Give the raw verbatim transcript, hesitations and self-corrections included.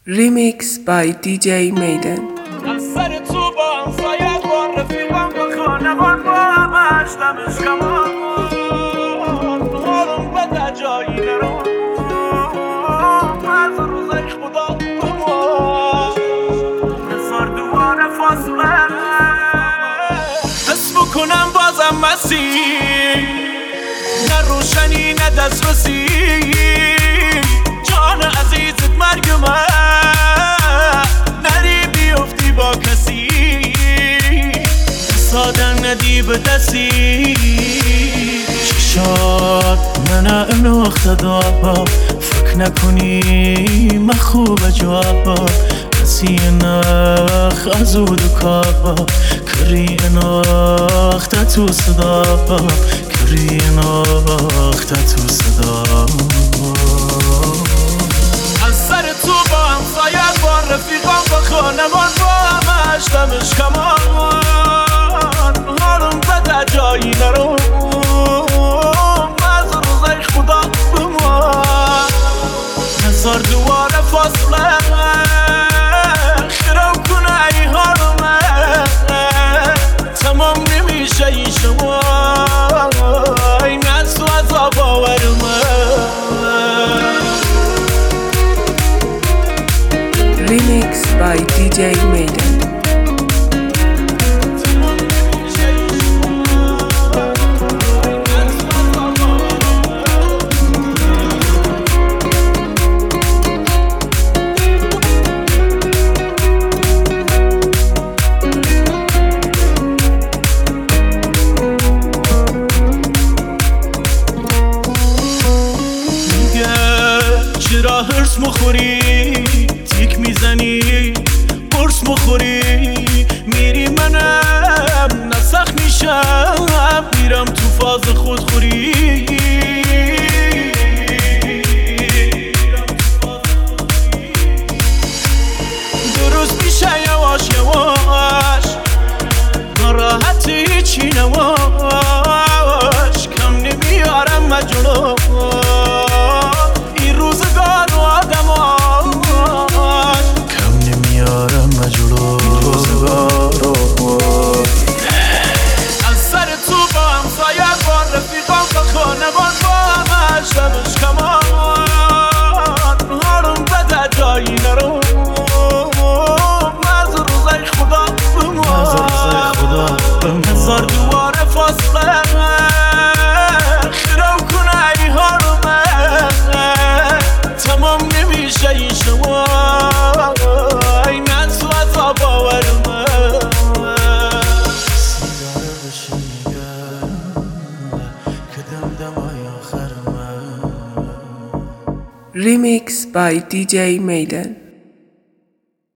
Remix by دی جی Maiden. از سر تو با همسایه با رفیقم با خانوان با همش دمش کمان حالم بده جایی نرو از روزای خدا بما نزار دوار فاصله حس بکنم بازم مسیر نه روشنی نه دسترسی جان عزیزت مرگ من نری بیفتی با کسی سادن ندی به دستی چشات من امناخت دابا فکر نکنی من خوب جوابا کسی نخ ازود و کابا کری ناخت تو صدا کری ناخت تو صدا از سر تو با همسایه با رفیقان با خانوان با همش دمش کمان حالم بده جایی نرو از روزای خدا بما نزار دوار فاصله خراب کنه ای حالمه تمام نمیشه این شما این از تو عذاب آورمه Remix by دی جی Maiden. چرا هرس مخوری تیک میزنی قرص مخوری میری منم نسخ میشم میرم تو فاز خودخوری درست میشه یواش یواش ناراحتی چی نواش کم نمیارم مجنون روزگار و آدماش کم نمیارم مجلو روزگار از سر تو با همسایه با رفیقان با خانوان با همش دمش کمان حالم بده جایی نرو از روزای خدا بما از روزای خدا بما هزار دوار فاصله خراب کنه ای حالمه تمام نمیشه این شما این از تو عذاب آورمه سیداره بشه نگه که دم دمای آخرمه Remix by دی جی Maiden.